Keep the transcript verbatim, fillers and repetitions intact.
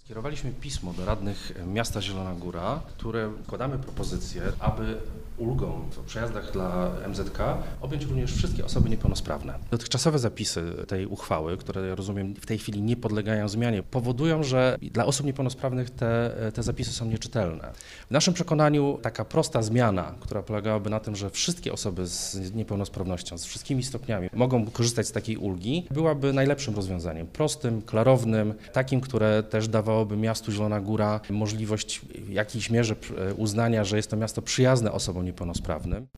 Skierowaliśmy pismo do radnych miasta Zielona Góra, które składamy propozycję, aby ulgą w przejazdach dla M Z K objąć również wszystkie osoby niepełnosprawne. Dotychczasowe zapisy tej uchwały, które ja rozumiem w tej chwili nie podlegają zmianie, powodują, że dla osób niepełnosprawnych te, te zapisy są nieczytelne. W naszym przekonaniu taka prosta zmiana, która polegałaby na tym, że wszystkie osoby z niepełnosprawnością, z wszystkimi stopniami mogą korzystać z takiej ulgi, byłaby najlepszym rozwiązaniem. Prostym, klarownym, takim, które też dawałoby miastu Zielona Góra możliwość w jakiejś mierze uznania, że jest to miasto przyjazne osobom niepełnosprawnym.